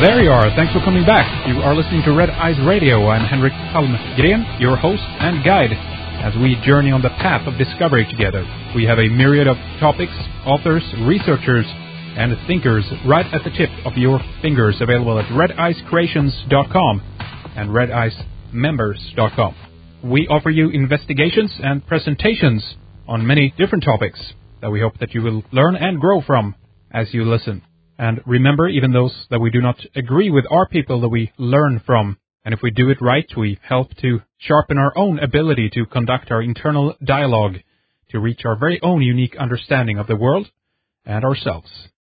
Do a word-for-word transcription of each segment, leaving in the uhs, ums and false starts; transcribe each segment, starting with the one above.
There you are. Thanks for coming back. You are listening to Red Eyes Radio. I'm Henrik Palmgren, your host and guide, as we journey on the path of discovery together. We have a myriad of topics, authors, researchers, and thinkers right at the tip of your fingers, available at red eyes creations dot com and red eyes members dot com. We offer you investigations and presentations on many different topics that we hope that you will learn and grow from as you listen. And remember, even those that we do not agree with are people that we learn from. And if we do it right, we help to sharpen our own ability to conduct our internal dialogue to reach our very own unique understanding of the world and ourselves.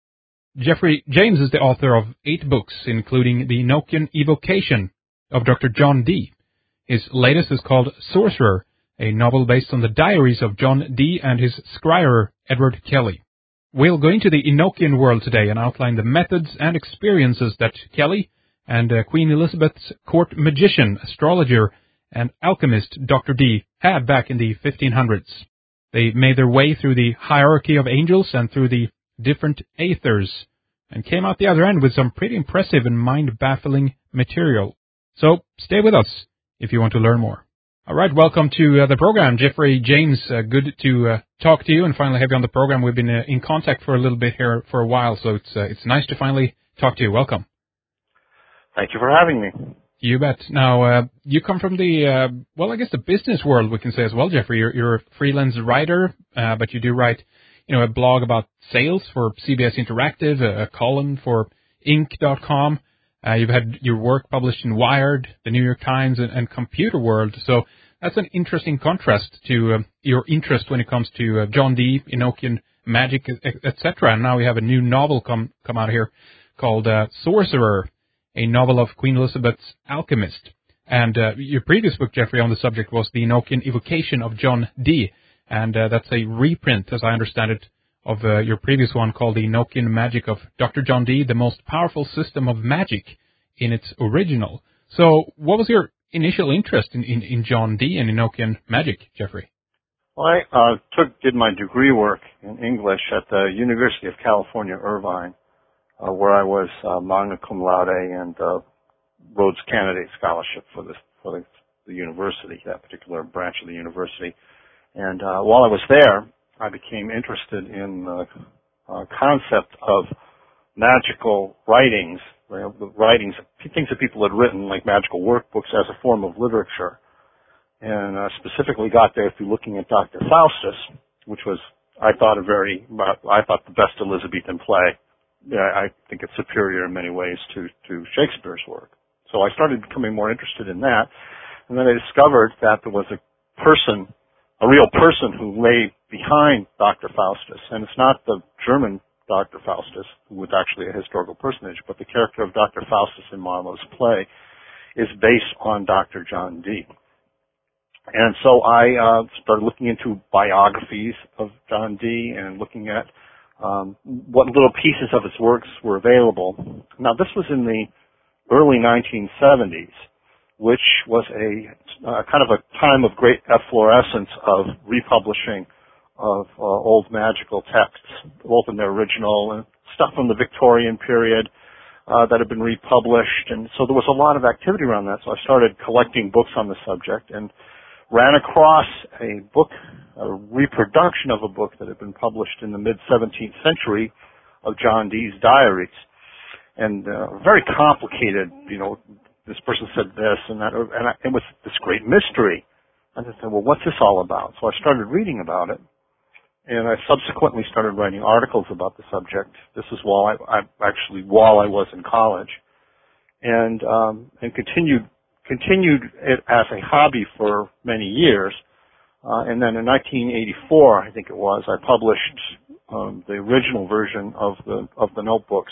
Jeffrey James is the author of eight books, including The Enochian Evocation of Doctor John Dee. His latest is called Sorcerer, a novel based on the diaries of John Dee and his scryer, Edward Kelly. We'll go into the Enochian world today and outline the methods and experiences that Kelly and uh, Queen Elizabeth's court magician, astrologer, and alchemist Doctor Dee had back in the fifteen hundreds. They made their way through the hierarchy of angels and through the different aethers, and came out the other end with some pretty impressive and mind-baffling material. So stay with us if you want to learn more. All right, welcome to uh, the program, Jeffrey James. Uh, good to uh, talk to you and finally have you on the program. We've been uh, in contact for a little bit here for a while, so it's uh, it's nice to finally talk to you. Welcome. Thank you for having me. You bet. Now, uh, you come from the, uh, well, I guess the business world, we can say as well, Jeffrey. You're, you're a freelance writer, uh, but you do write, you know, a blog about sales for C B S Interactive, a, a column for Inc dot com. Uh, you've had your work published in Wired, the New York Times, and, and Computer World. So that's an interesting contrast to uh, your interest when it comes to uh, John Dee, Enochian magic, et cetera. And now we have a new novel come come out here called uh, Sorcerer, a novel of Queen Elizabeth's alchemist. And uh, your previous book, Jeffrey, on the subject was The Enochian Evocation of John Dee. And uh, that's a reprint, as I understand it, of uh, your previous one called The Enochian Magic of Doctor John Dee, the most powerful system of magic in its original. So what was your initial interest in, in, in John Dee and Enochian magic, Jeffrey? Well, I uh, took did my degree work in English at the University of California, Irvine, uh, where I was uh, magna cum laude and uh, Rhodes Candidate Scholarship for the, for the, the university, that particular branch of the university. And uh, while I was there, I became interested in the uh, concept of magical writings, you know, the writings, things that people had written, like magical workbooks, as a form of literature. And uh, specifically got there through looking at Doctor Faustus, which was, I thought, a very, I thought the best Elizabethan play. Yeah, I think it's superior in many ways to, to Shakespeare's work. So I started becoming more interested in that. And then I discovered that there was a person, a real person who lay behind Doctor Faustus. And it's not the German Doctor Faustus, who was actually a historical personage, but the character of Doctor Faustus in Marlowe's play is based on Doctor John Dee. And so I uh, started looking into biographies of John Dee and looking at um, what little pieces of his works were available. Now, this was in the early nineteen seventies, which was a uh, kind of a time of great efflorescence of republishing of uh, old magical texts, both in their original and stuff from the Victorian period uh, that had been republished. And so there was a lot of activity around that. So I started collecting books on the subject and ran across a book, a reproduction of a book that had been published in the mid-seventeenth century of John Dee's diaries. And uh, very complicated, you know, this person said this and that, and I, it was this great mystery. And I said, well, what's this all about? So I started reading about it, and I subsequently started writing articles about the subject. This is while I, I actually while I was in college, and um, and continued continued it as a hobby for many years. Uh, and then in nineteen eighty-four, I think it was, I published um, the original version of the of the notebooks,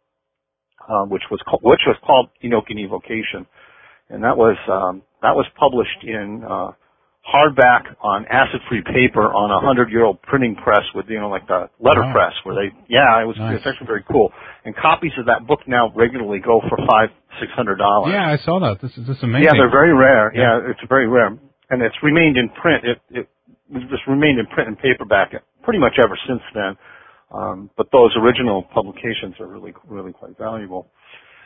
uh, which was co- which was called Enochian Evocation, and that was um, that was published in uh, hardback on acid-free paper on a hundred-year-old printing press with, you know, like the letterpress, wow. where they, yeah, it was, nice. It's actually very cool. And copies of that book now regularly go for five, six hundred dollars. Yeah, I saw that. This is this is amazing. Yeah, they're very rare. Yeah, yeah, it's very rare, and it's remained in print. It it just remained in print and paperback pretty much ever since then. Um, but those original publications are really really quite valuable.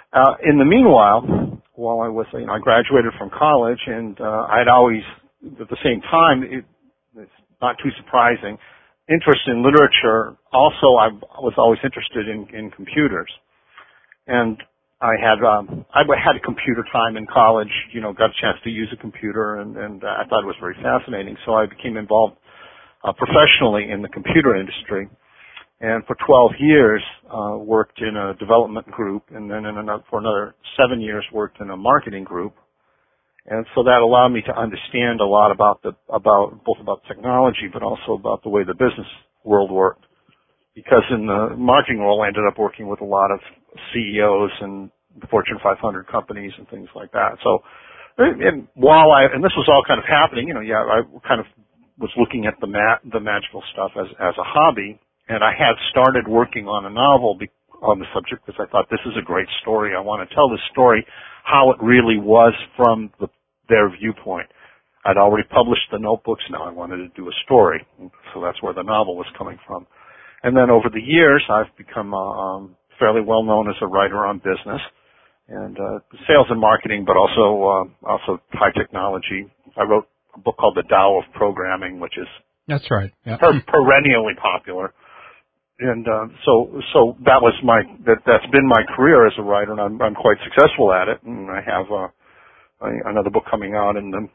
Uh, in the meanwhile, while I was, you know, I graduated from college, and uh, I'd always, at the same time, it, it's not too surprising, interest in literature. Also, I was always interested in, in computers, and I had um, I had a computer time in college. You know, got a chance to use a computer, and, and uh, I thought it was very fascinating. So I became involved uh, professionally in the computer industry. And for twelve years, uh, worked in a development group, and then in another, for another seven years worked in a marketing group. And so that allowed me to understand a lot about the, about, both about technology, but also about the way the business world worked. Because in the marketing role, I ended up working with a lot of C E Os and Fortune five hundred companies and things like that. So, and while I, and this was all kind of happening, you know, yeah, I kind of was looking at the ma- the magical stuff as, as a hobby. And I had started working on a novel be- on the subject because I thought this is a great story. I want to tell this story how it really was from the, their viewpoint. I'd already published the notebooks. Now I wanted to do a story. So that's where the novel was coming from. And then over the years, I've become uh, um, fairly well known as a writer on business and uh, sales and marketing, but also uh, also high technology. I wrote a book called The Tao of Programming, which is That's right. Yeah. per- perennially popular. And uh, so, so that was my that that's been my career as a writer, and I'm I'm quite successful at it. And I have uh, a, another book coming out in the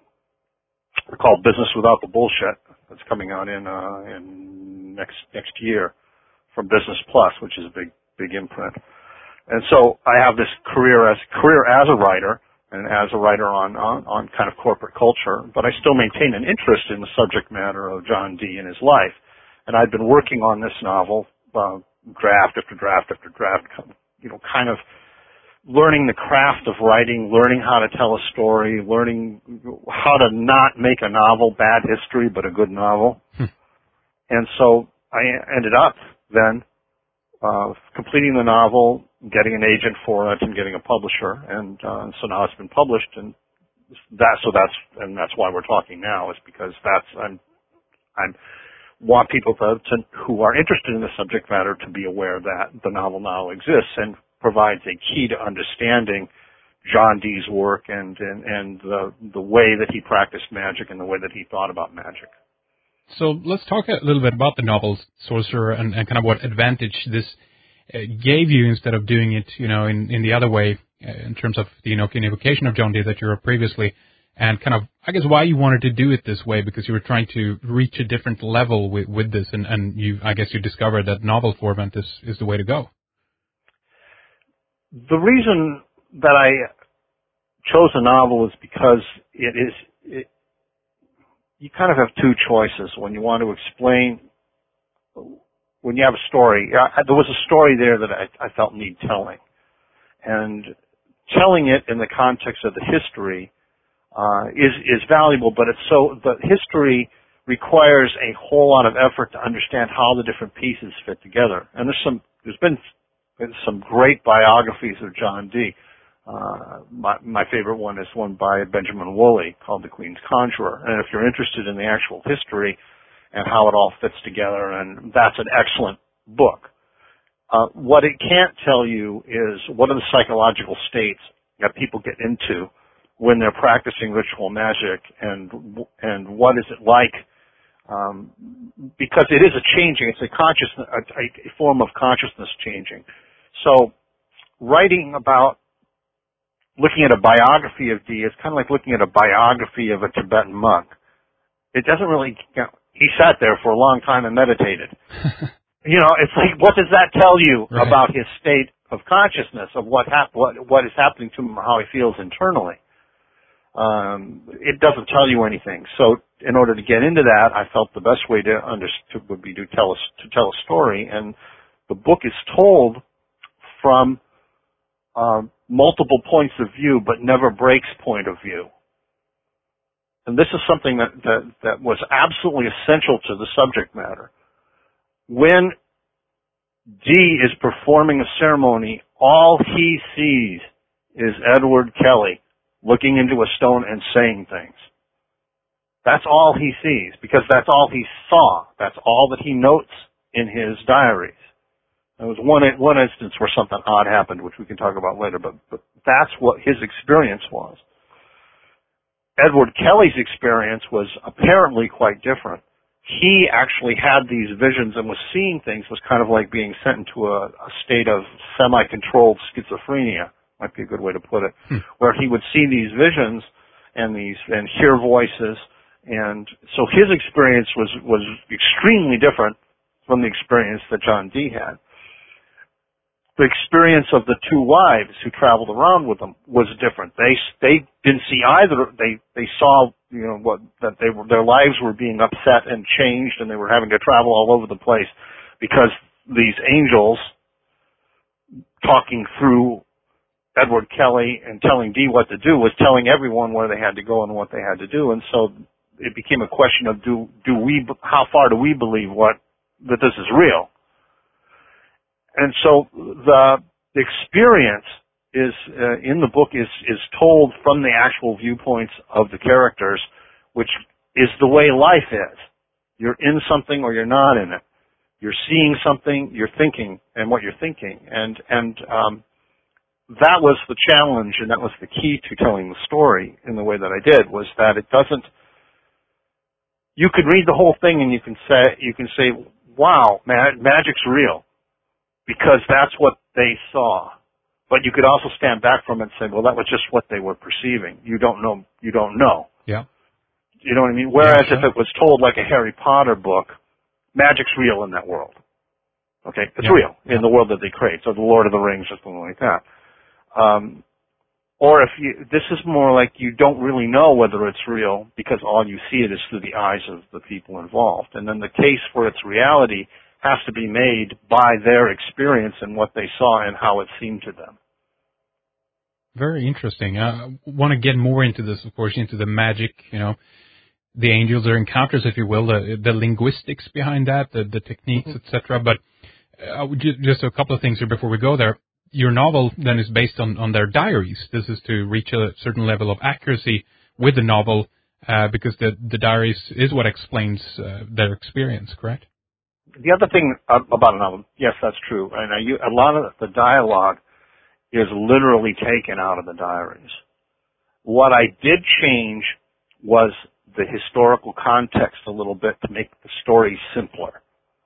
called Business Without the Bullshit. That's coming out in uh, in next next year from Business Plus, which is a big big imprint. And so I have this career as career as a writer and as a writer on on, on kind of corporate culture, but I still maintain an interest in the subject matter of John Dee and his life. And I've been working on this novel. Uh, draft after draft after draft, you know, kind of learning the craft of writing, learning how to tell a story, learning how to not make a novel bad history, but a good novel. Hmm. And so I ended up then uh, completing the novel, getting an agent for it, and getting a publisher. And uh, so now it's been published, and that so that's and that's why we're talking now, is because that's I'm I'm. want people to, to, who are interested in the subject matter to be aware that the novel now exists and provides a key to understanding John Dee's work and, and, and the, the way that he practiced magic and the way that he thought about magic. So let's talk a little bit about the novel Sorcerer and, and kind of what advantage this uh, gave you instead of doing it, you know, in, in the other way uh, in terms of the, you know, invocation of John Dee that you were previously. And kind of, I guess, why you wanted to do it this way, because you were trying to reach a different level with, with this, and, and you, I guess you discovered that novel format is, is the way to go. The reason that I chose a novel is because it is, it, you kind of have two choices when you want to explain, when you have a story. I, there was a story there that I, I felt need telling. And telling it in the context of the history Uh, is is valuable, but it's so the history requires a whole lot of effort to understand how the different pieces fit together. And there's some there's been some great biographies of John Dee. Uh, my my favorite one is one by Benjamin Woolley called The Queen's Conjurer. And if you're interested in the actual history and how it all fits together, and that's an excellent book. Uh, what it can't tell you is what are the psychological states that people get into when they're practicing ritual magic, and and what is it like? Um, because it is a changing, it's a consciousness, a, a form of consciousness changing. So, writing about, looking at a biography of Dee is kind of like looking at a biography of a Tibetan monk. It doesn't really. You know, he sat there for a long time and meditated. You know, it's like, what does that tell you right. about his state of consciousness, of what hap- what what is happening to him, or how he feels internally? Um, it doesn't tell you anything. So in order to get into that, I felt the best way to understand would be to tell a, to tell a story. And the book is told from um, multiple points of view, but never breaks point of view. And this is something that, that, that was absolutely essential to the subject matter. When Dee is performing a ceremony, all he sees is Edward Kelly looking into a stone and saying things. That's all he sees, because that's all he saw. That's all that he notes in his diaries. There was one one instance where something odd happened, which we can talk about later, but, but that's what his experience was. Edward Kelly's experience was apparently quite different. He actually had these visions and was seeing things, was kind of like being sent into a, a state of semi-controlled schizophrenia, might be a good way to put it, hmm. where he would see these visions and these and hear voices, and so his experience was was extremely different from the experience that John Dee had. The experience of the two wives who traveled around with them was different. They they didn't see either. They they saw you know what that they were their lives were being upset and changed, and they were having to travel all over the place because these angels talking through Edward Kelly and telling Dee what to do was telling everyone where they had to go and what they had to do, and so it became a question of do do we how far do we believe what that this is real. And so the experience is uh, in the book is is told from the actual viewpoints of the characters, which is the way life is. You're in something or you're not in it. You're seeing something, you're thinking, and what you're thinking. And and um, that was the challenge, and that was the key to telling the story in the way that I did, was that it doesn't. You could read the whole thing and you can say you can say, wow, mag- magic's real. Because that's what they saw. But you could also stand back from it and say, well, that was just what they were perceiving. You don't know. You don't know. Yeah. You know what I mean? Whereas yeah, sure. if it was told like a Harry Potter book, magic's real in that world. Okay? It's yeah. real in yeah. the world that they create. So the Lord of the Rings or something like that. Um, or if you, this is more like you don't really know whether it's real because all you see it is through the eyes of the people involved. And then the case for its reality has to be made by their experience and what they saw and how it seemed to them. Very interesting. I want to get more into this, of course, into the magic, you know, the angels, their encounters, if you will, the, the linguistics behind that, the, the techniques, mm-hmm. et cetera. But uh, just a couple of things here before we go there. Your novel then is based on, on their diaries. This is to reach a certain level of accuracy with the novel uh, because the, the diaries is what explains uh, their experience, correct? The other thing about a novel, yes, that's true. And a lot of the dialogue is literally taken out of the diaries. What I did change was the historical context a little bit to make the story simpler.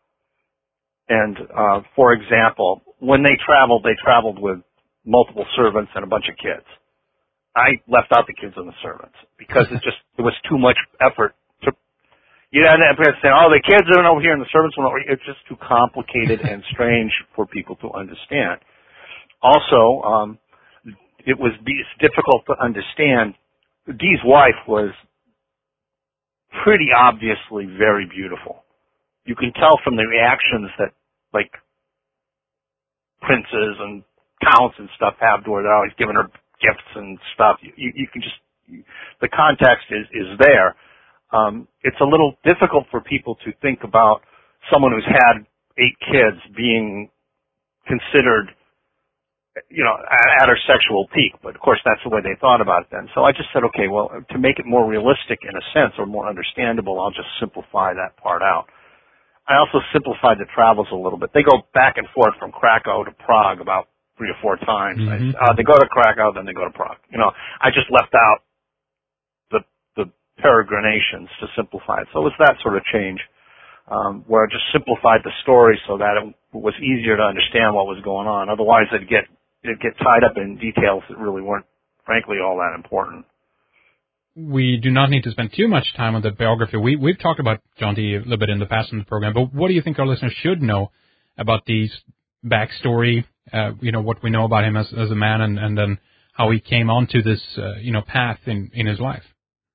And, uh, for example, when they traveled, they traveled with multiple servants and a bunch of kids. I left out the kids and the servants because it just, it was too much effort. You know, and say, oh, the kids are over here and the servants are over here. It's just too complicated and strange for people to understand. Also, um, it was it's difficult to understand. Dee's wife was pretty obviously very beautiful. You can tell from the reactions that, like, princes and counts and stuff have to her. They're always giving her gifts and stuff. You, you, you can just, the context is, is there. Um, it's a little difficult for people to think about someone who's had eight kids being considered, you know, at, at her sexual peak. But of course, that's the way they thought about it then. So I just said, okay, well, to make it more realistic in a sense or more understandable, I'll just simplify that part out. I also simplified the travels a little bit. They go back and forth from Krakow to Prague about three or four times. Mm-hmm. I, uh, they go to Krakow, then they go to Prague. You know, I just left out peregrinations to simplify it. So it was that sort of change um, where I just simplified the story so that it was easier to understand what was going on. Otherwise, it'd get it'd get tied up in details that really weren't, frankly, all that important. We do not need to spend too much time on the biography. We, we've talked about John Dee a little bit in the past in the program, but what do you think our listeners should know about Dee's backstory, uh, you know, what we know about him as, as a man and, and then how he came onto this, uh, you know, path in, in his life?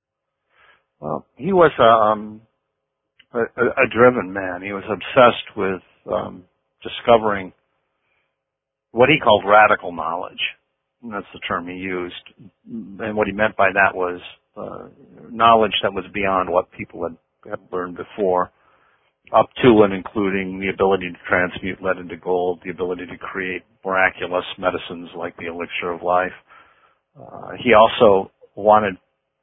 Well, he was a, um, a, a driven man. He was obsessed with um, discovering what he called radical knowledge. And that's the term he used. And what he meant by that was uh, knowledge that was beyond what people had, had learned before, up to and including the ability to transmute lead into gold, the ability to create miraculous medicines like the elixir of life. Uh, he also wanted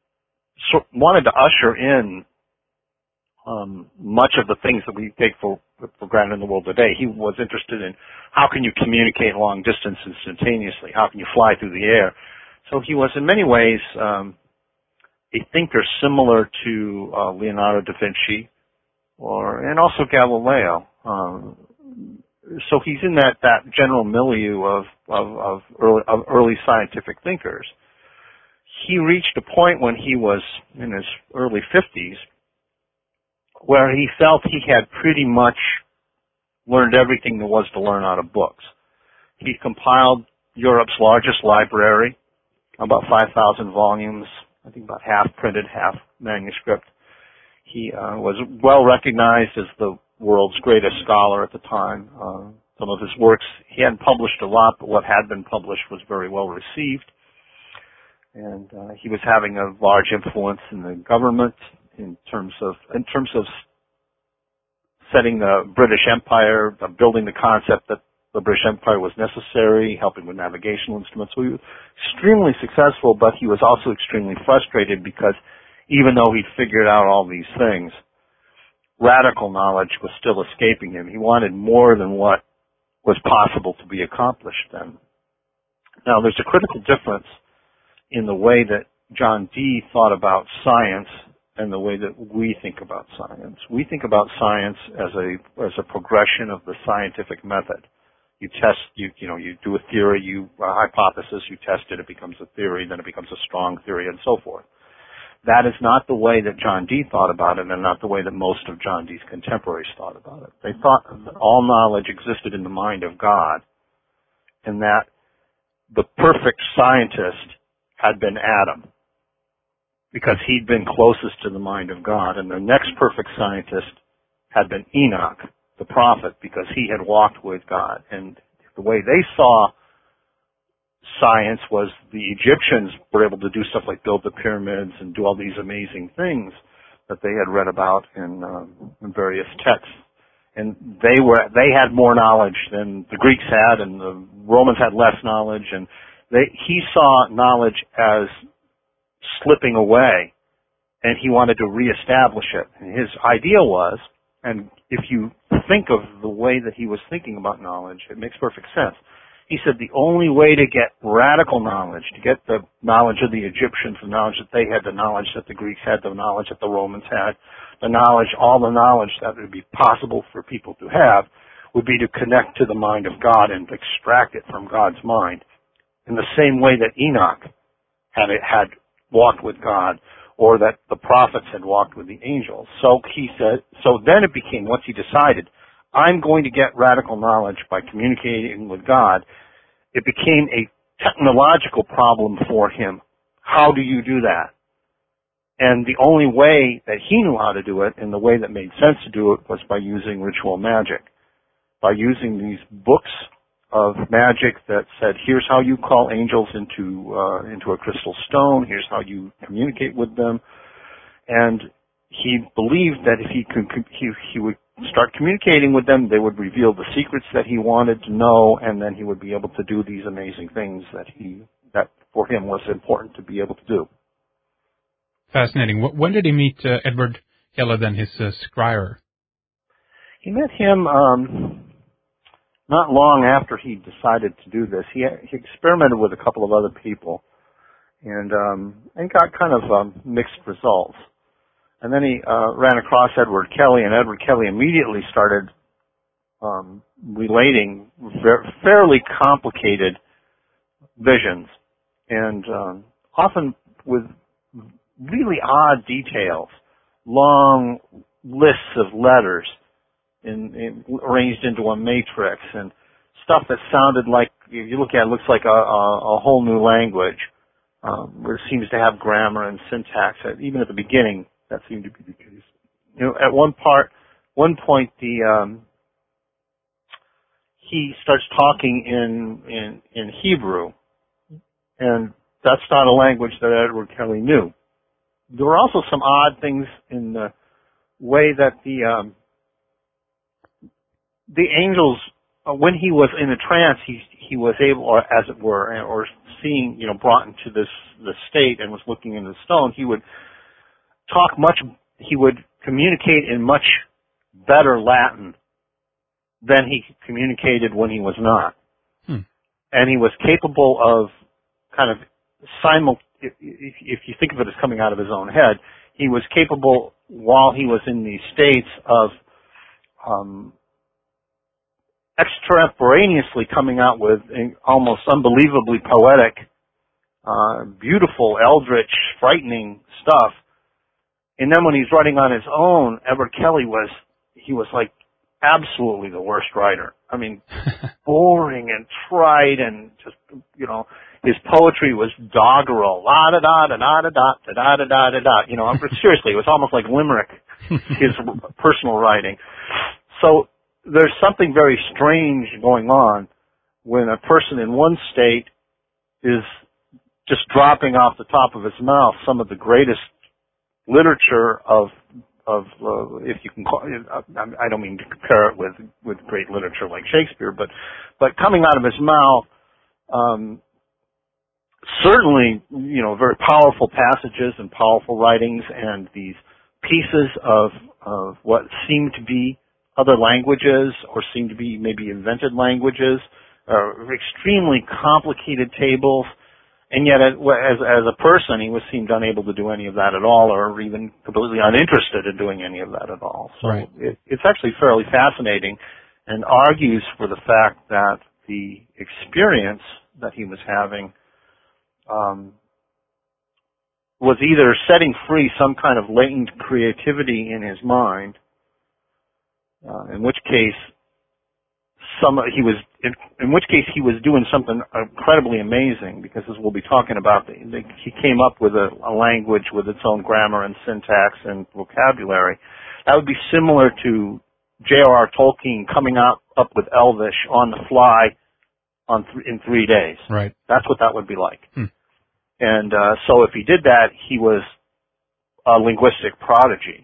So wanted to usher in um, much of the things that we take for for granted in the world today. He was interested in how can you communicate long distance instantaneously? How can you fly through the air? So he was in many ways um, a thinker similar to uh, Leonardo da Vinci, or and also Galileo. Um, so he's in that, that general milieu of of, of, early, of early scientific thinkers. He reached a point when he was in his early fifties where he felt he had pretty much learned everything there was to learn out of books. He compiled Europe's largest library, about five thousand volumes, I think about half printed, half manuscript. He uh, was well recognized as the world's greatest scholar at the time. Uh, some of his works, he hadn't published a lot, but what had been published was very well received. And uh, he was having a large influence in the government in terms of in terms of setting the British Empire, uh, building the concept that the British Empire was necessary, helping with navigational instruments. So he was extremely successful, but he was also extremely frustrated because even though he'd figured out all these things, radical knowledge was still escaping him. He wanted more than what was possible to be accomplished then. Now, there's a critical difference in the way that John Dee thought about science and the way that we think about science. We think about science as a as a progression of the scientific method. You test, you you know, you do a theory, you a hypothesis, you test it, it becomes a theory, then it becomes a strong theory, and so forth. That is not the way that John Dee thought about it, and not the way that most of John Dee's contemporaries thought about it. They thought that all knowledge existed in the mind of God, and that the perfect scientist had been Adam, because he'd been closest to the mind of God, and the next perfect scientist had been Enoch, the prophet, because he had walked with God. And the way they saw science was the Egyptians were able to do stuff like build the pyramids and do all these amazing things that they had read about in, um, in various texts. And they were they had more knowledge than the Greeks had, and the Romans had less knowledge, and they, he saw knowledge as slipping away, and he wanted to reestablish it. And his idea was, and if you think of the way that he was thinking about knowledge, it makes perfect sense. He said the only way to get radical knowledge, to get the knowledge of the Egyptians, the knowledge that they had, the knowledge that the Greeks had, the knowledge that the Romans had, the knowledge, all the knowledge that would be possible for people to have, would be to connect to the mind of God and extract it from God's mind, in the same way that Enoch had it, had walked with God, or that the prophets had walked with the angels. So he said, so then it became, once he decided, I'm going to get radical knowledge by communicating with God, it became a technological problem for him. How do you do that? And the only way that he knew how to do it, and the way that made sense to do it, was by using ritual magic, by using these books of magic that said, here's how you call angels into uh, into a crystal stone, here's how you communicate with them. And he believed that if he could, he, he would start communicating with them, they would reveal the secrets that he wanted to know, and then he would be able to do these amazing things that he that for him was important to be able to do. Fascinating. When did he meet uh, Edward Teller, then his uh, scryer? He met him um, not long after he decided to do this. He, he experimented with a couple of other people and um, and got kind of um, mixed results. And then he uh, ran across Edward Kelly, and Edward Kelly immediately started um, relating ver- fairly complicated visions, and um, often with really odd details, long lists of letters in, in, arranged into a matrix, and stuff that sounded like, if you look at it, it looks like a, a, a whole new language, um, where it seems to have grammar and syntax. Even at the beginning, that seemed to be the case. You know, at one part, one point, the um, he starts talking in, in in Hebrew, and that's not a language that Edward Kelly knew. There were also some odd things in the way that the um, the angels, uh, when he was in a trance, he he was able, or as it were, or seeing, you know, brought into this this state and was looking into the stone, he would talk much, he would communicate in much better Latin than he communicated when he was not. Hmm. And he was capable of kind of simul, if, if you think of it as coming out of his own head, he was capable while he was in these states of um, extemporaneously coming out with almost unbelievably poetic, uh, beautiful, eldritch, frightening stuff. And then when he's writing on his own, Edward Kelly was, he was like absolutely the worst writer. I mean, boring and trite and just, you know, his poetry was doggerel, la da da da da da da da da da da da. You know, seriously, it was almost like limerick, his personal writing. So there's something very strange going on when a person in one state is just dropping off the top of his mouth some of the greatest literature of of uh, if you can call it, I don't mean to compare it with with great literature like Shakespeare, but but coming out of his mouth, um, certainly, you know, very powerful passages and powerful writings, and these pieces of of what seem to be other languages or seem to be maybe invented languages, uh, extremely complicated tables. And yet, as, as a person, he was seemed unable to do any of that at all, or even completely uninterested in doing any of that at all. So right. it, it's actually fairly fascinating, and argues for the fact that the experience that he was having um, was either setting free some kind of latent creativity in his mind, uh, in which case, some he was in, in which case he was doing something incredibly amazing, because as we'll be talking about, the, the, he came up with a, a language with its own grammar and syntax and vocabulary. That would be similar to J R R Tolkien coming up up with Elvish on the fly on th- in three days. Right. That's what that would be like. Hmm. And uh, so if he did that, he was a linguistic prodigy.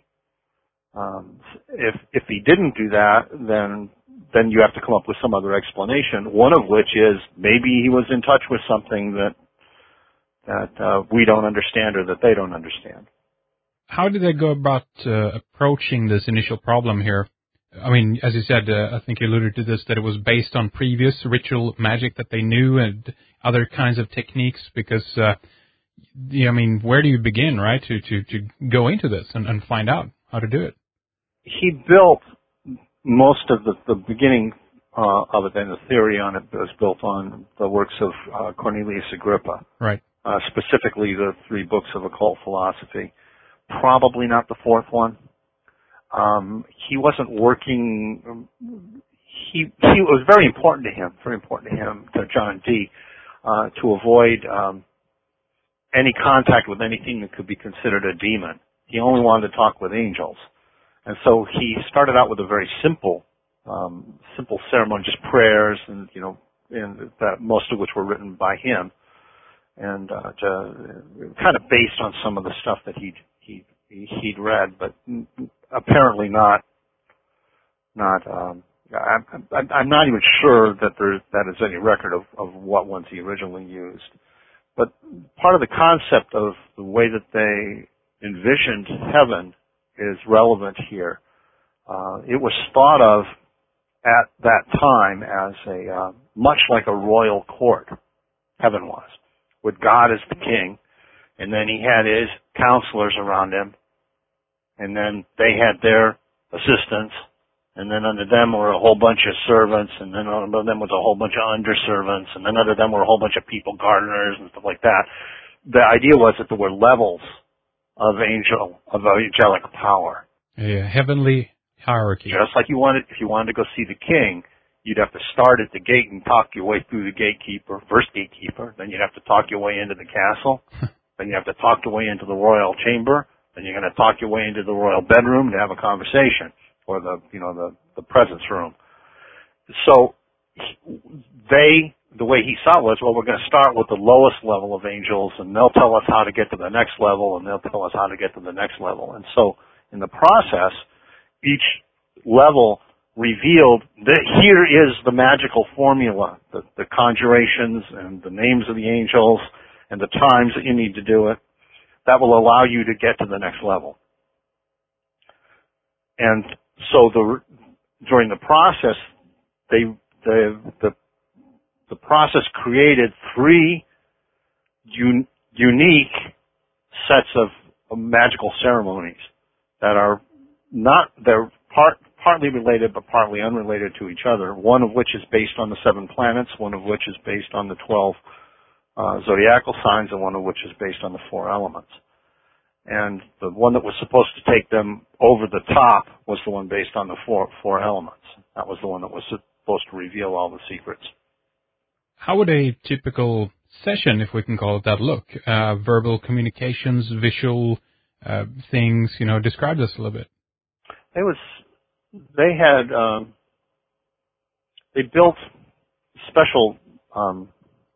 Um, if if he didn't do that, then then you have to come up with some other explanation, one of which is maybe he was in touch with something that that uh, we don't understand or that they don't understand. How did they go about uh, approaching this initial problem here? I mean, as you said, uh, I think you alluded to this, that it was based on previous ritual magic that they knew and other kinds of techniques, because, uh, I mean, where do you begin, right, to, to, to go into this and, and find out how to do it? He built most of the, the beginning uh, of it, and the theory on it was built on the works of uh, Cornelius Agrippa. Right. Uh, specifically the three books of occult philosophy. Probably not the fourth one. Um, he wasn't working. He he it was very important to him, very important to him, to John Dee, uh, to avoid um, any contact with anything that could be considered a demon. He only wanted to talk with angels, and so he started out with a very simple, um, simple ceremony, just prayers, and you know, and that most of which were written by him, and uh, to, kind of based on some of the stuff that he'd he he'd read, but apparently not not. Um, I'm, I'm not even sure that there that is any record of, of what ones he originally used. But part of the concept of the way that they envisioned heaven is relevant here. Uh, it was thought of at that time as a uh, much like a royal court. Heaven was, with God as the king, and then he had his counselors around him, and then they had their assistants, and then under them were a whole bunch of servants, and then under them was a whole bunch of underservants, and then under them were a whole bunch of people, gardeners, and stuff like that. The idea was that there were levels of angel, of angelic power. A heavenly hierarchy. Just like you wanted, if you wanted to go see the king, you'd have to start at the gate and talk your way through the gatekeeper, first gatekeeper, then you'd have to talk your way into the castle, then you have to talk your way into the royal chamber, then you're going to talk your way into the royal bedroom to have a conversation, or the, you know, the, the presence room. So they, the way he saw it was, well, we're going to start with the lowest level of angels, and they'll tell us how to get to the next level, and they'll tell us how to get to the next level. And so in the process, each level revealed that here is the magical formula, the, the conjurations and the names of the angels and the times that you need to do it, that will allow you to get to the next level. And so the, during the process, they the the the process created three un, unique sets of, of magical ceremonies that are not they're part partly related but partly unrelated to each other. One of which is based on the seven planets, one of which is based on the twelve uh, zodiacal signs, and one of which is based on the four elements. And the one that was supposed to take them over the top was the one based on the four four elements. That was the one that was supposed to reveal all the secrets. How would a typical session, if we can call it that, look? Uh, verbal communications, visual uh, things, you know, describe this a little bit. It was, they had, um, they built special, um,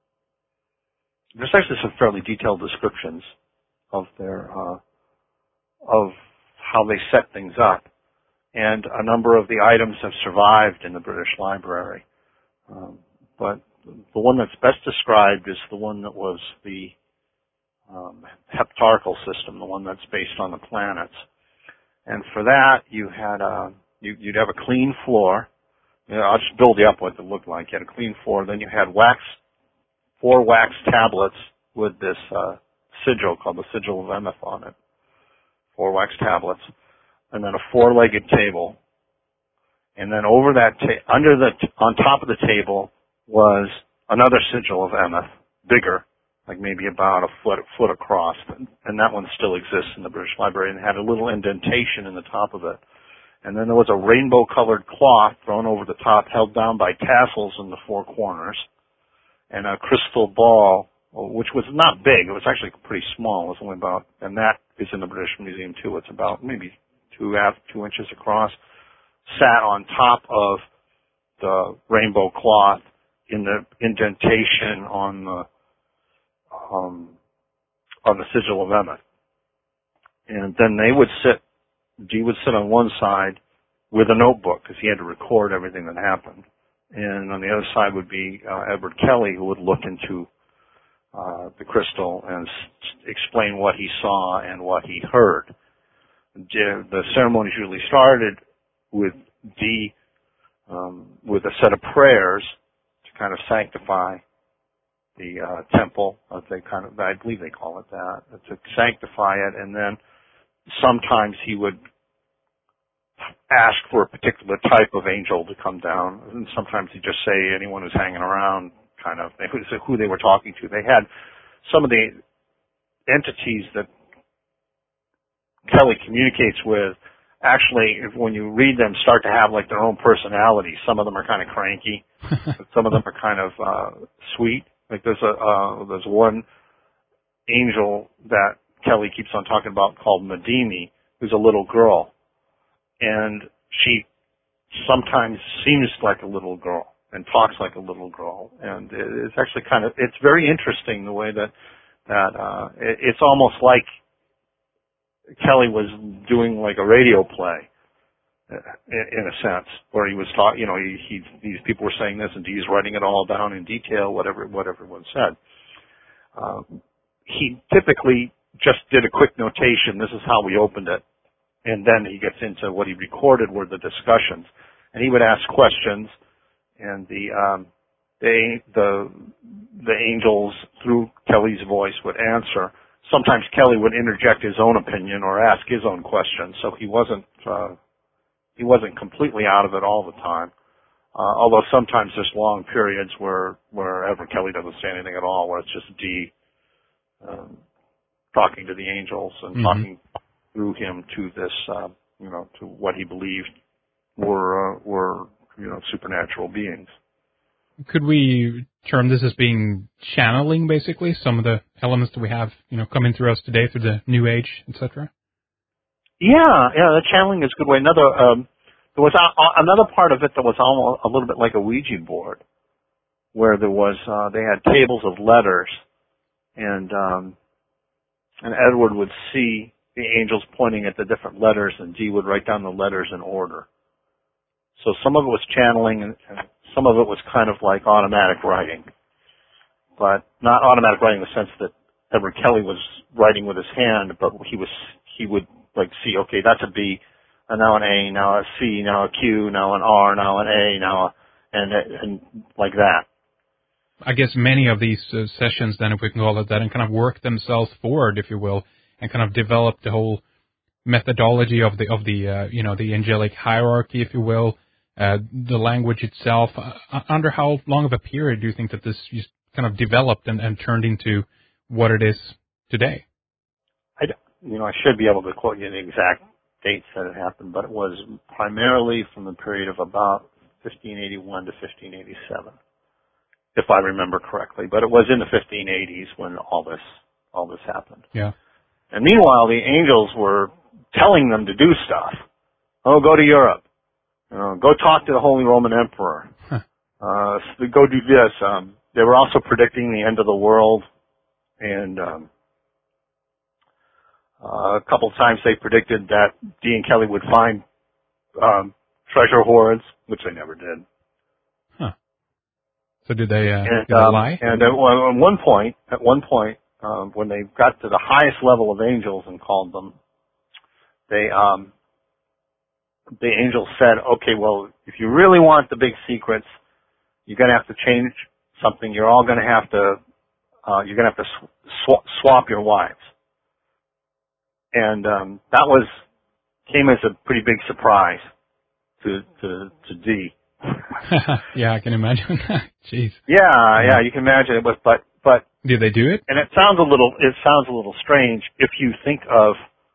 there's actually some fairly detailed descriptions of their, uh, of how they set things up. And a number of the items have survived in the British Library. Um, but the one that's best described is the one that was the um, heptarchal system, the one that's based on the planets. And for that, you had a, you, you'd have a clean floor. You know, I'll just build you up what it looked like. You had a clean floor. Then you had wax, four wax tablets with this uh, sigil called the Sigil of Emeth on it. Four wax tablets. And then a four-legged table. And then over that, ta- under the, t- on top of the table was another sigil of Emeth, bigger, like maybe about a foot, foot across. And, and that one still exists in the British Library and had a little indentation in the top of it. And then there was a rainbow-colored cloth thrown over the top, held down by tassels in the four corners, and a crystal ball, which was not big. It was actually pretty small. It was only about, and that is in the British Museum too. It's about maybe two half, two inches across, sat on top of the rainbow cloth in the indentation on the um, on the sigil of Emeth. And then they would sit. Dee would sit on one side with a notebook because he had to record everything that happened, and on the other side would be uh, Edward Kelly, who would look into uh, the crystal and s- explain what he saw and what he heard. The ceremonies usually started with Dee um, with a set of prayers to kind of sanctify the uh, temple. Uh, they kind of, I believe they call it that, to sanctify it, and then sometimes he would ask for a particular type of angel to come down, and sometimes he'd just say anyone who's hanging around, kind of, who they were talking to. They had some of the entities that Kelly communicates with, actually, if, when you read them, start to have like their own personality. Some of them are kind of cranky, but some of them are kind of uh, sweet. Like there's a uh, there's one angel that Kelly keeps on talking about called Madimi, who's a little girl, and she sometimes seems like a little girl and talks like a little girl, and it's actually kind of, it's very interesting the way that that uh, it, it's almost like Kelly was doing like a radio play, in, in a sense, where he was talking, you know, he, he, these people were saying this, and he's writing it all down in detail, whatever what everyone said. Uh, he typically just did a quick notation. This is how we opened it, and then he gets into what he recorded were the discussions, and he would ask questions, and the um, they the the angels through Kelly's voice would answer. Sometimes Kelly would interject his own opinion or ask his own questions, so he wasn't uh, he wasn't completely out of it all the time. Uh, although sometimes there's long periods where where Edward Kelly doesn't say anything at all, where it's just Dee um, talking to the angels and mm-hmm. talking through him to this, uh, you know, to what he believed were uh, were you know supernatural beings. Could we term this as being channeling, basically, some of the elements that we have, you know, coming through us today through the New Age, et cetera? Yeah, yeah, the channeling is a good way. Another, um, there was a, another part of it that was almost a little bit like a Ouija board, where there was, uh, they had tables of letters, and um, and Edward would see the angels pointing at the different letters, and Dee would write down the letters in order. So some of it was channeling, and, and some of it was kind of like automatic writing, but not automatic writing in the sense that Edward Kelly was writing with his hand, but he was he would like see, okay, that's a B, and now an A, now a C, now a Q, now an R, now an A, now a, and and like that. I guess many of these uh, sessions, then, if we can call it that, and kind of work themselves forward, if you will, and kind of develop the whole methodology of the of the uh, you know the angelic hierarchy, if you will, uh, the language itself. Uh, under how long of a period do you think that this just kind of developed and, and turned into what it is today? I you know I should be able to quote you the exact dates that it happened, but it was primarily from the period of about fifteen eighty-one to fifteen eighty-seven. If I remember correctly, but it was in the fifteen eighties when all this all this happened. Yeah. And meanwhile, the angels were telling them to do stuff. Oh, go to Europe. Uh, go talk to the Holy Roman Emperor. Huh. Uh, so go do this. Um, they were also predicting the end of the world, and um, uh, a couple of times they predicted that Dean Kelly would find um, treasure hoards, which they never did. So did they, uh, and, did they um, lie? And at one, at one point, at one point, um, when they got to the highest level of angels and called them, they, um, the angels said, "Okay, well, if you really want the big secrets, you're going to have to change something. You're all going to have to, uh, you're going to have to sw- swap your wives." And um, that was came as a pretty big surprise to to to Dee. Yeah, I can imagine. Jeez. Yeah, yeah, you can imagine it was, but, but. Did they do it? And it sounds a little, it sounds a little strange if you think of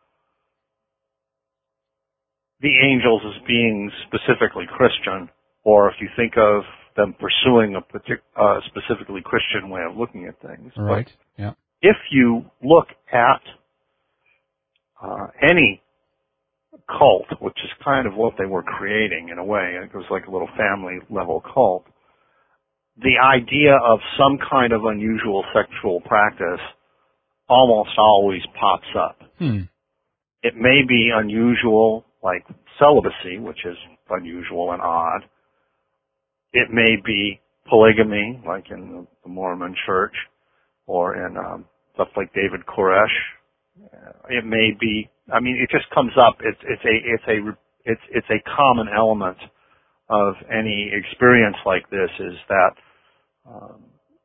the angels as being specifically Christian, or if you think of them pursuing a partic- uh, specifically Christian way of looking at things. Right. But yeah. If you look at uh, any cult, which is kind of what they were creating in a way. It was like a little family level cult. The idea of some kind of unusual sexual practice almost always pops up. Hmm. It may be unusual, like celibacy, which is unusual and odd. It may be polygamy, like in the Mormon Church, or in um, stuff like David Koresh. It may be. I mean, it just comes up. It's it's a it's a it's it's a common element of any experience like this is that um,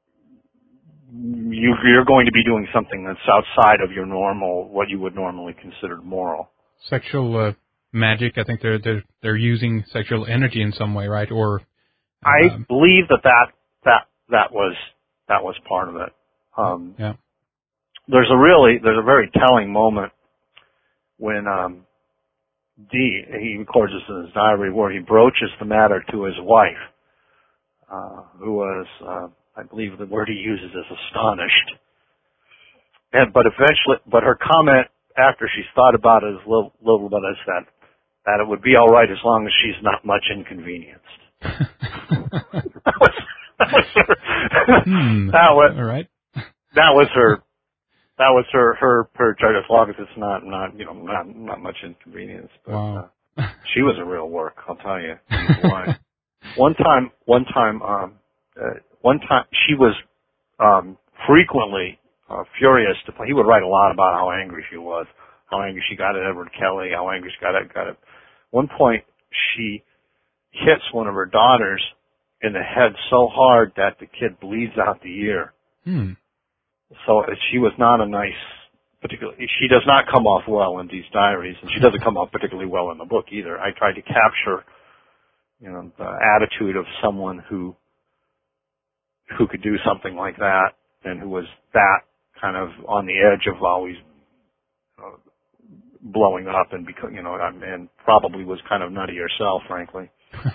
you, you're going to be doing something that's outside of your normal, what you would normally consider moral. Sexual uh, magic. I think they're they're they're using sexual energy in some way, right? Or I um, believe that that that that was that was part of it. Um, yeah. There's a really there's a very telling moment when um, Dee, he records this in his diary, where he broaches the matter to his wife, uh, who was, uh, I believe the word he uses is astonished. And but eventually, but her comment after she's thought about it a little, little bit is that that it would be all right as long as she's not much inconvenienced. that was that was her. hmm. that was all right. That was her. That was her, her, her charge, as long as it's not, not, you know, not, not much inconvenience. But, Wow. uh, she was a real work, I'll tell you. Why. One time, one time, um, uh, one time, she was, um, frequently, uh, furious to play. He would write a lot about how angry she was, how angry she got at Edward Kelly, how angry she got at, got at. One point, she hits one of her daughters in the head so hard that the kid bleeds out the ear. Hmm. So she was not a nice, particularly, she does not come off well in these diaries, and she doesn't come off particularly well in the book either. I tried to capture, you know, the attitude of someone who, who could do something like that, and who was that kind of on the edge of always uh, blowing up and, become, you know, and probably was kind of nutty herself, frankly.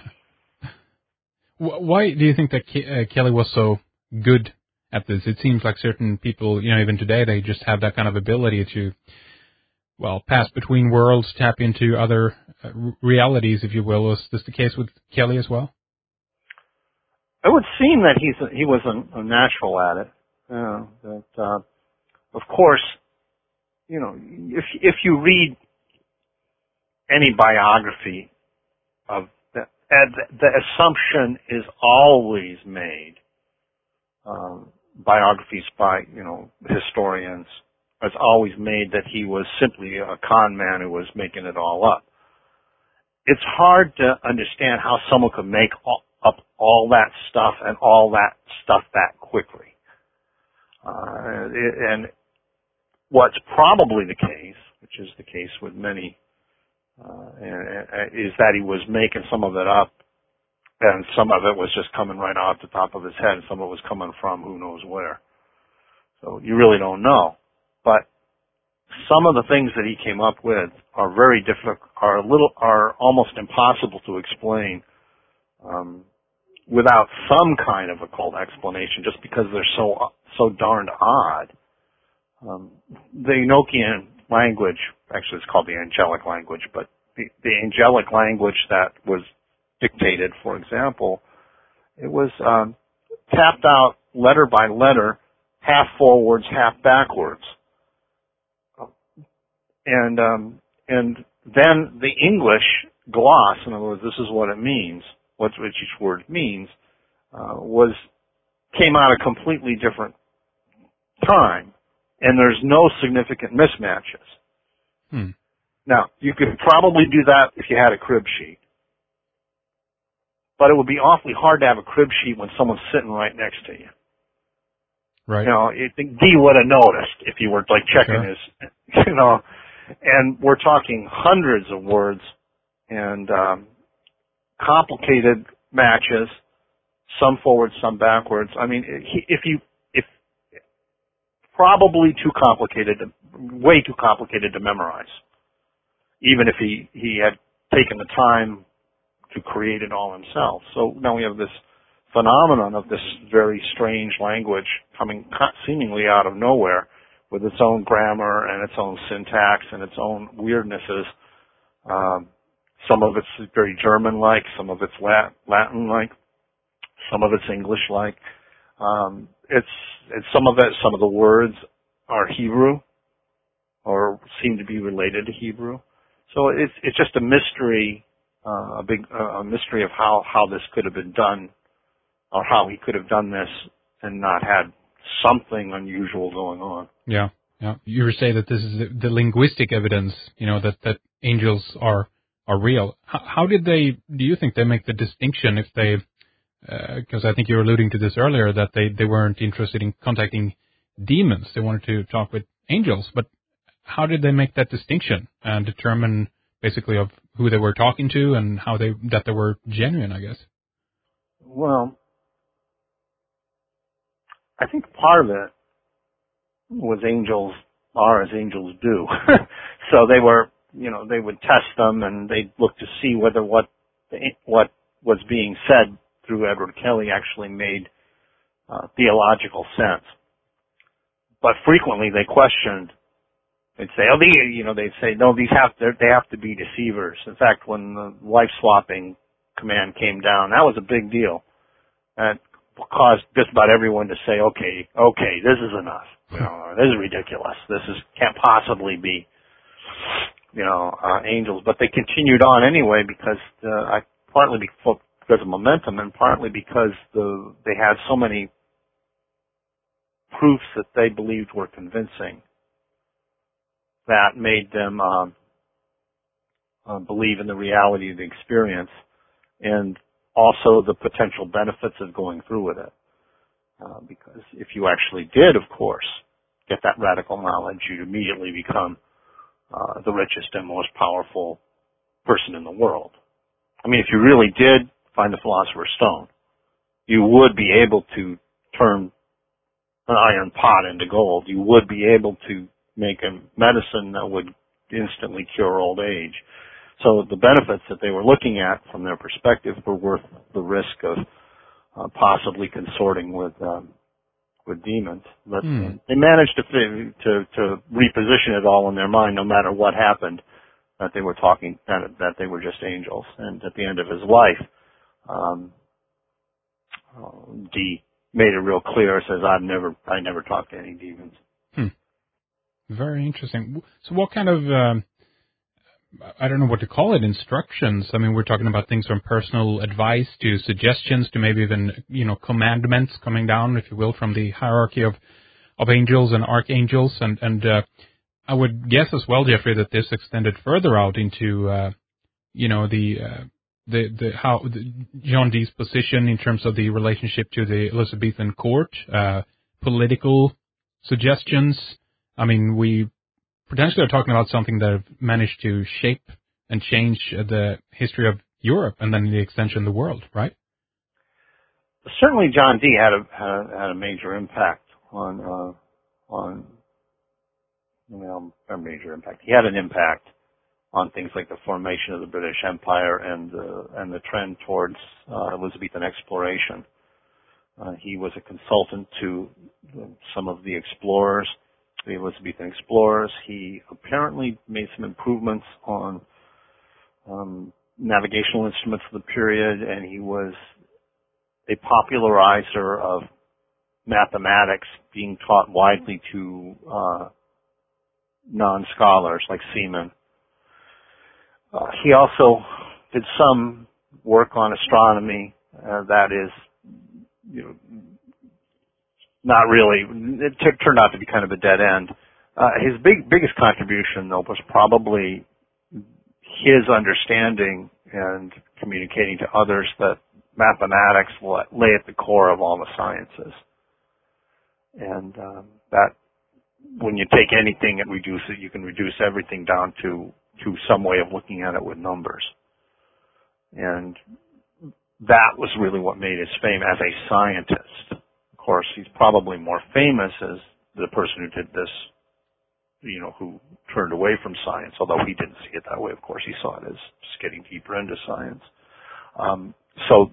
Why do you think that Ke- uh, Kelly was so good at this? It seems like certain people, you know, even today, they just have that kind of ability to, well, pass between worlds, tap into other uh, realities, if you will. Was this the case with Kelly as well? It would seem that he's a, he was a, a natural at it. You know, that, uh, of course, you know, if if you read any biography of that, the assumption is always made. Um, biographies by, you know, historians, has always made that he was simply a con man who was making it all up. It's hard to understand how someone could make all, up all that stuff and all that stuff that quickly. Uh, and what's probably the case, which is the case with many, uh, is that he was making some of it up, and some of it was just coming right off the top of his head, and some of it was coming from who knows where. So you really don't know. But some of the things that he came up with are very difficult, are a little, are almost impossible to explain um, without some kind of occult explanation, just because they're so so darned odd. Um, the Enochian language, actually it's called the angelic language, but the, the angelic language that was dictated, for example, it was um, tapped out letter by letter, half forwards, half backwards. And um, and then the English gloss, in other words, this is what it means, what each word means, uh, was came out a completely different time, and there's no significant mismatches. Hmm. Now, you could probably do that if you had a crib sheet, but it would be awfully hard to have a crib sheet when someone's sitting right next to you. Right. You know, it, D would have noticed if you were like checking sure. his, you know, and we're talking hundreds of words and um, complicated matches, some forward, some backwards. I mean, if you, if probably too complicated, way too complicated to memorize, even if he, he had taken the time to create it all himself. So now we have this phenomenon of this very strange language coming seemingly out of nowhere with its own grammar and its own syntax and its own weirdnesses. Um, some of it's very German-like, some of it's Latin-like, some of it's English-like. Um, it's, it's some of it, some of the words are Hebrew or seem to be related to Hebrew. So it's it's just a mystery, uh, a big uh, a mystery of how how this could have been done, or how he could have done this and not had something unusual going on. Yeah, yeah. You say that this is the, the linguistic evidence, you know, that, that angels are are real. How, how did they? Do you think they make the distinction if they? Because uh, I think you were alluding to this earlier, that they they weren't interested in contacting demons. They wanted to talk with angels. But how did they make that distinction and determine basically of who they were talking to and how they that they were genuine? I guess. Well, I think part of it was angels are as angels do. So they were, you know, they would test them and they'd look to see whether what what was being said through Edward Kelly actually made uh, theological sense. But frequently they questioned. They'd say, oh, the, you know, they'd say, no, these have to, they have to be deceivers. In fact, when the life swapping command came down, that was a big deal. That caused just about everyone to say, okay, okay, this is enough. You know, this is ridiculous. This is can't possibly be, you know, uh, angels. But they continued on anyway because uh, I, partly because of momentum and partly because the they had so many proofs that they believed were convincing that made them um, uh, believe in the reality of the experience and also the potential benefits of going through with it. Uh, because if you actually did, of course, get that radical knowledge, you'd immediately become uh, the richest and most powerful person in the world. I mean, if you really did find the Philosopher's Stone, you would be able to turn an iron pot into gold. You would be able to make a medicine that would instantly cure old age. So the benefits that they were looking at from their perspective were worth the risk of uh, possibly consorting with um, with demons. But Hmm. they managed to, to to reposition it all in their mind, no matter what happened, that they were talking that that they were just angels. And at the end of his life, um, uh, Dee made it real clear. Says, "I've never I never talked to any demons." Hmm. Very interesting. So what kind of, um, I don't know what to call it, instructions? I mean, we're talking about things from personal advice to suggestions to maybe even, you know, commandments coming down, if you will, from the hierarchy of, of angels and archangels. And, and uh, I would guess as well, Jeffrey, that this extended further out into, uh, you know, the uh, the, the how the, John Dee's position in terms of the relationship to the Elizabethan court, uh, political suggestions. I mean, we potentially are talking about something that have managed to shape and change the history of Europe and then the extension the world, right? Certainly, John Dee had a had, had a major impact on uh, on well, a major impact. He had an impact on things like the formation of the British Empire and the and the trend towards uh, Elizabethan exploration. Uh, he was a consultant to some of the explorers, the Elizabethan explorers. He apparently made some improvements on um, navigational instruments of the period, and he was a popularizer of mathematics being taught widely to uh, non-scholars like seamen. Uh, he also did some work on astronomy uh, that is, you know, not really, it t- turned out to be kind of a dead end. Uh, his big, biggest contribution, though, was probably his understanding and communicating to others that mathematics lay at the core of all the sciences. And um, that when you take anything and reduce it, you can reduce everything down to, to some way of looking at it with numbers. And that was really what made his fame as a scientist. Of course, he's probably more famous as the person who did this, you know, who turned away from science, although he didn't see it that way. Of course, he saw it as just getting deeper into science. Um, so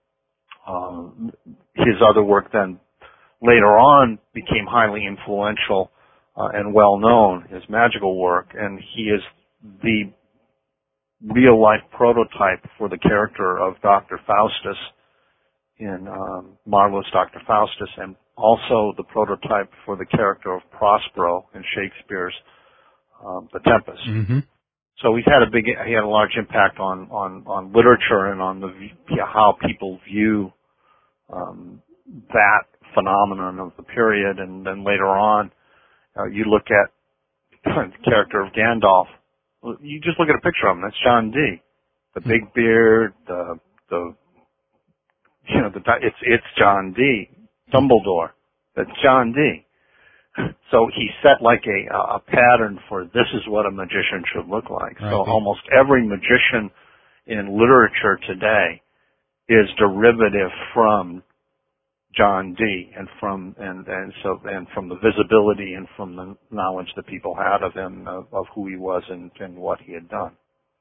um, his other work then later on became highly influential uh, and well known, his magical work, and he is the real life prototype for the character of Doctor Faustus in um, Marlowe's Doctor Faustus, and also the prototype for the character of Prospero in Shakespeare's um, The Tempest. Mm-hmm. So he's had a big, he had a large impact on on, on literature and on the how people view um, that phenomenon of the period. And then later on, uh, you look at the character of Gandalf. You just look at a picture of him. That's John Dee. The big beard, the the you know the it's it's John Dee. Dumbledore. That's John Dee. So he set like a a pattern for this is what a magician should look like. Right. So almost every magician in literature today is derivative from John Dee, and from and and so and from the visibility and from the knowledge that people had of him, of, of who he was and, and what he had done.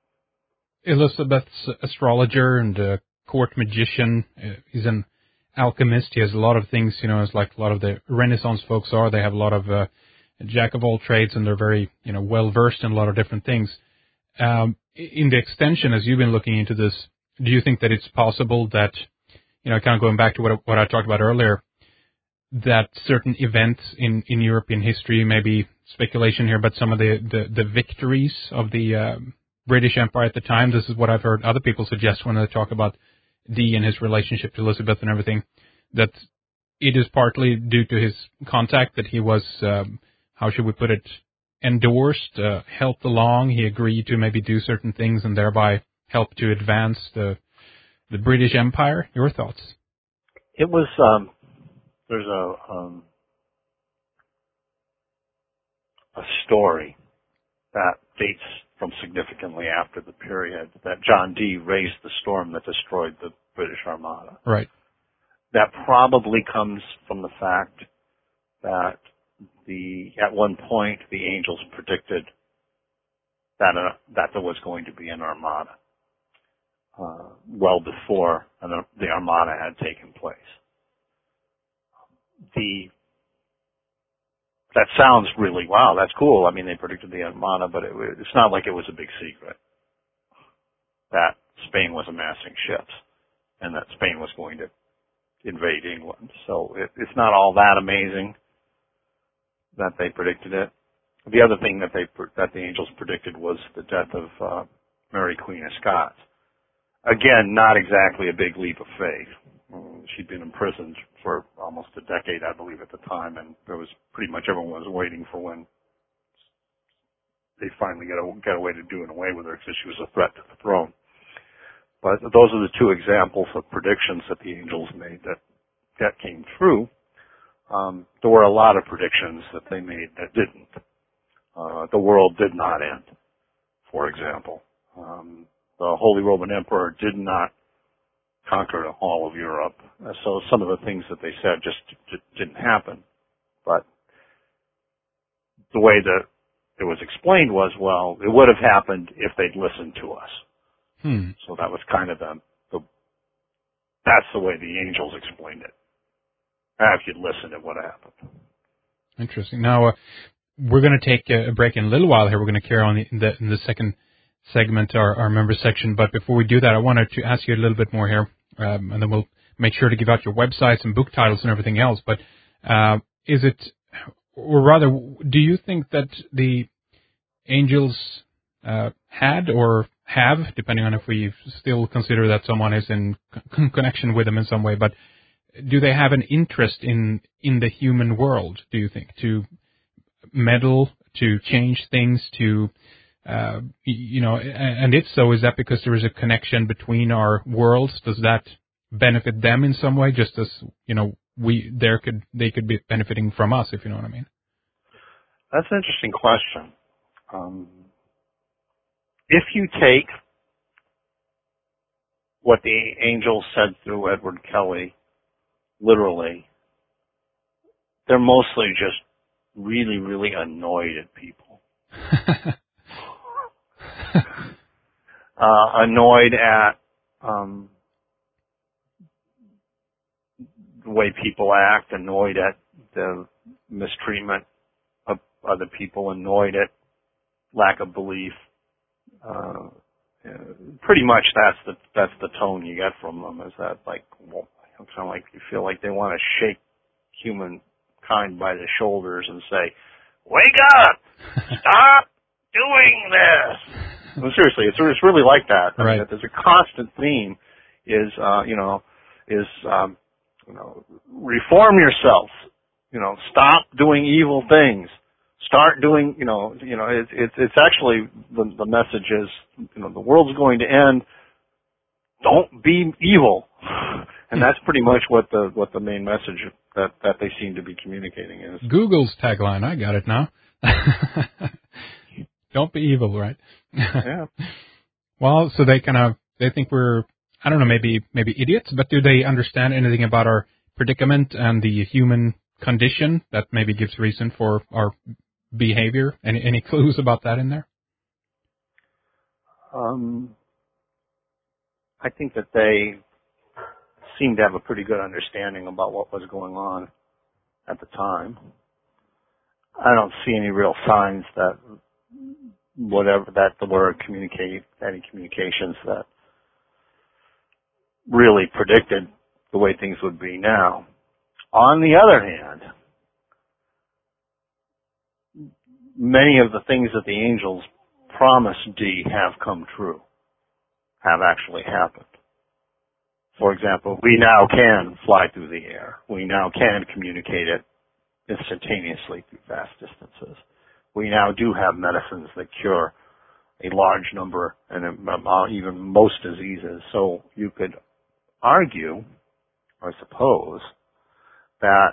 Elizabeth's astrologer and uh, court magician. Uh, he's an alchemist. He has a lot of things, you know, as like a lot of the Renaissance folks are. They have a lot of uh, jack of all trades, and they're very, you know, well versed in a lot of different things. Um, in the extension, as you've been looking into this, do you think that it's possible that, you know, kind of going back to what, what I talked about earlier, that certain events in, in European history, maybe speculation here, but some of the, the, the victories of the uh, British Empire at the time, this is what I've heard other people suggest when they talk about Dee and his relationship to Elizabeth and everything, that it is partly due to his contact, that he was, um, how should we put it, endorsed, uh, helped along. He agreed to maybe do certain things and thereby help to advance the the British Empire. Your thoughts? It was, um, there's a, um, a story that dates from significantly after the period that John Dee raised the storm that destroyed the British Armada. Right. That probably comes from the fact that the, at one point, the angels predicted that, uh, that there was going to be an Armada. Uh, well before an, the Armada had taken place. The that sounds really wow. That's cool. I mean, they predicted the Armada, but it, it's not like it was a big secret that Spain was amassing ships and that Spain was going to invade England. So it, it's not all that amazing that they predicted it. The other thing that they that the angels predicted was the death of uh, Mary, Queen of Scots. Again, not exactly a big leap of faith. She'd been imprisoned for almost a decade, I believe, at the time, and there was pretty much everyone was waiting for when they finally got, a, got a way to doing away with her because she was a threat to the throne. But those are the two examples of predictions that the angels made that, that came true. Um, there were a lot of predictions that they made that didn't. Uh, the world did not end, for example. Um, the Holy Roman Emperor did not conquer all of Europe. So some of the things that they said just, just didn't happen. But the way that it was explained was, well, it would have happened if they'd listened to us. Hmm. So that was kind of the, the that's the way the angels explained it. If you'd listened, it would have happened. Interesting. Now, uh, we're going to take a break in a little while here. We're going to carry on in the, in the second segment, our, our member section. But before we do that, I wanted to ask you a little bit more here, um, and then we'll make sure to give out your websites and book titles and everything else. But uh, is it, or rather, do you think that the angels uh, had or have, depending on if we still consider that someone is in con- connection with them in some way, but do they have an interest in, in the human world, do you think, to meddle, to change things, to, uh, you know, and if so, is that because there is a connection between our worlds? Does that benefit them in some way, just as, you know, we, there could, they could be benefiting from us, if you know what I mean? That's an interesting question. Um, if you take what the angels said through Edward Kelly literally, they're mostly just really, really annoyed at people. uh, annoyed at um, the way people act, annoyed at the mistreatment of other people, annoyed at lack of belief. Uh, pretty much that's the that's the tone you get from them. Is that like, well, it's kind of like you feel like they want to shake humankind by the shoulders and say, "Wake up! Stop doing this!" Well, seriously, it's it's really like that. I right. mean, there's a constant theme. Is uh, you know, is um, you know, reform yourself. You know, stop doing evil things. Start doing, you know, you know, it's it's it's actually the the message is, you know, the world's going to end. Don't be evil, and that's pretty much what the what the main message that that they seem to be communicating is. Google's tagline, I got it now. Don't be evil, right? Yeah. Well, so they kind of they think we're, I don't know, maybe maybe idiots, but do they understand anything about our predicament and the human condition that maybe gives reason for our behavior? Any any clues about that in there? Um, I think that they seem to have a pretty good understanding about what was going on at the time. I don't see any real signs that whatever that the word communicate any communications that really predicted the way things would be now. On the other hand, many of the things that the angels promised D have come true, have actually happened. For example, we now can fly through the air. We now can communicate it instantaneously through vast distances. We now do have medicines that cure a large number and even most diseases. So you could argue, or suppose, that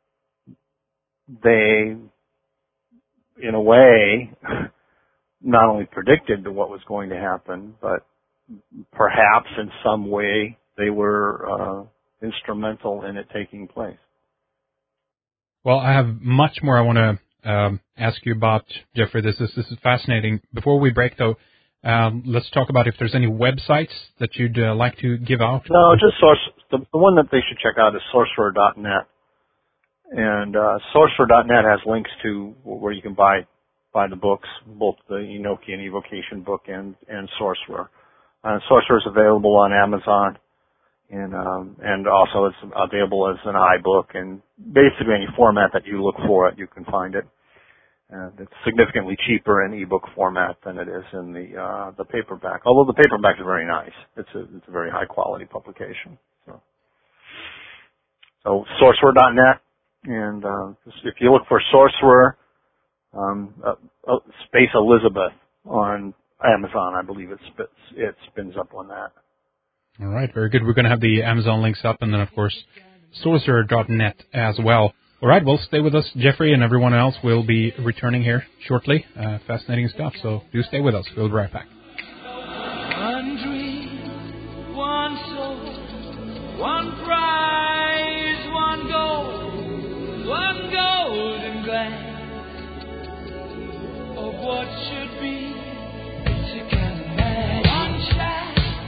they, in a way, not only predicted what was going to happen, but perhaps in some way they were uh, instrumental in it taking place. Well, I have much more I want to um, ask you about, Jeffrey. This is this is fascinating. Before we break, though, um, let's talk about if there's any websites that you'd uh, like to give out. No, just source. The, the one that they should check out is sorcerer dot net, and uh, sorcerer dot net has links to where you can buy buy the books, both the Enochian Evocation book and and Sorcerer. Uh, Sorcerer is available on Amazon. And um, and also it's available as an iBook, and basically any format that you look for it, you can find it. And it's significantly cheaper in ebook format than it is in the uh, the paperback. Although the paperback is very nice, it's a it's a very high quality publication. So, so sorcerer dot net, and uh, if you look for Sorcerer, um, uh, uh, space Elizabeth on Amazon, I believe it spits, it spins up on that. All right, very good. We're going to have the Amazon links up, and then, of course, sorcerer dot net as well. All right, well, stay with us, Jeffrey, and everyone else will be returning here shortly. Uh, fascinating stuff, so do stay with us. We'll be right back. One dream, one soul, one prize, one goal, one golden glance of what should be. It's a kind of magic. One shot.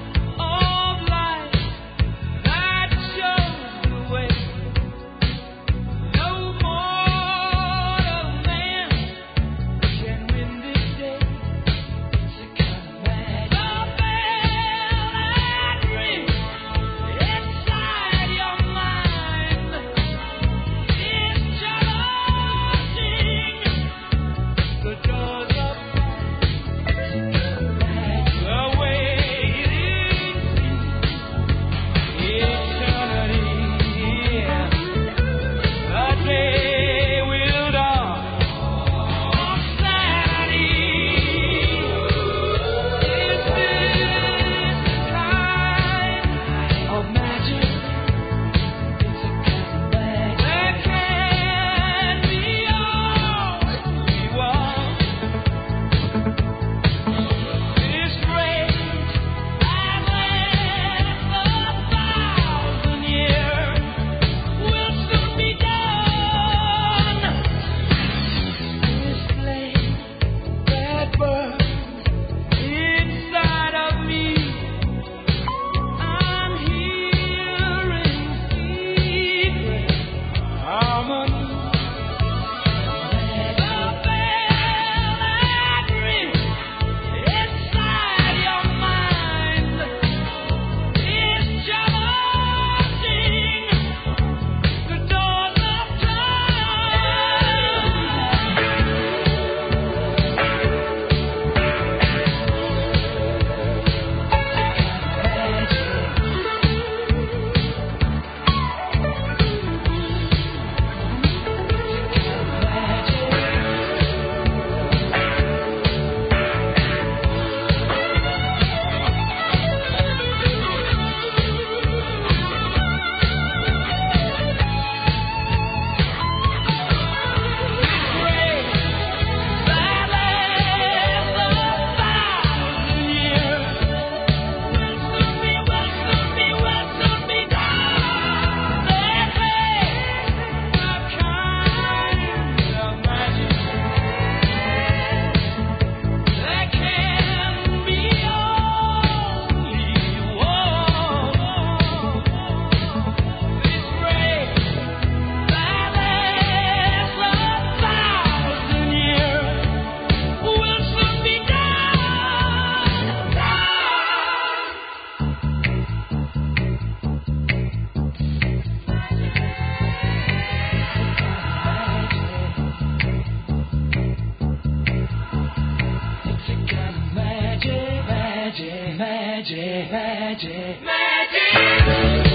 magic, magic.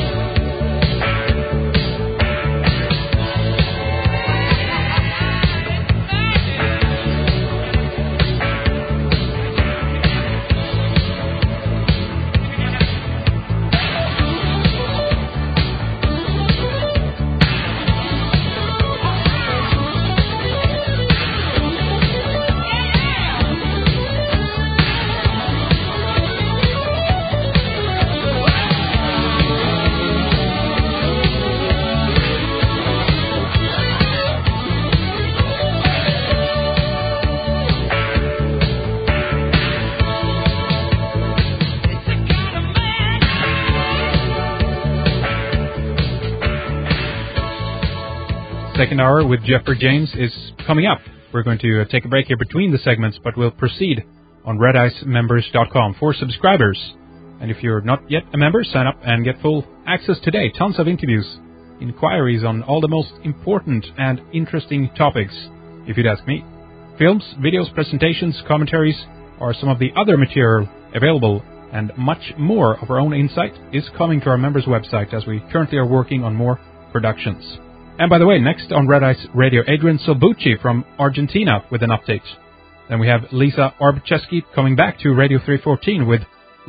Second hour with Jeffrey James is coming up. We're going to uh, take a break here between the segments, but we'll proceed on red ice members dot com for subscribers. And if you're not yet a member, sign up and get full access today. Tons of interviews, inquiries on all the most important and interesting topics, if you'd ask me. Films, videos, presentations, commentaries are some of the other material available, and much more of our own insight is coming to our members' website as we currently are working on more productions. And by the way, next on Red Ice Radio, Adrian Solbucci from Argentina with an update. Then we have Lisa Arbacheski coming back to Radio three fourteen with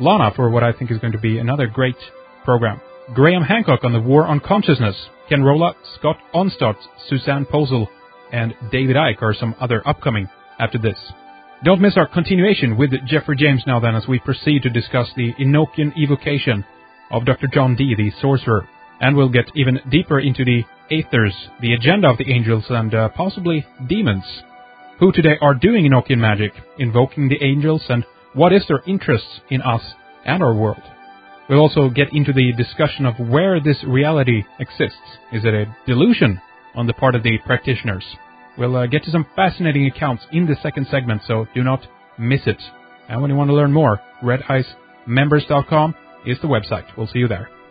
Lana for what I think is going to be another great program. Graham Hancock on the War on Consciousness, Ken Rolla, Scott Onstott, Suzanne Posel, and David Icke are some other upcoming after this. Don't miss our continuation with Jeffrey James now then as we proceed to discuss the Enochian evocation of Doctor John Dee, the sorcerer. And we'll get even deeper into the Aethers, the agenda of the angels, and uh, possibly demons, who today are doing Enochian magic, invoking the angels, and what is their interest in us and our world. We'll also get into the discussion of where this reality exists. Is it a delusion on the part of the practitioners? We'll uh, get to some fascinating accounts in the second segment, so do not miss it. And when you want to learn more, red ice members dot com is the website. We'll see you there.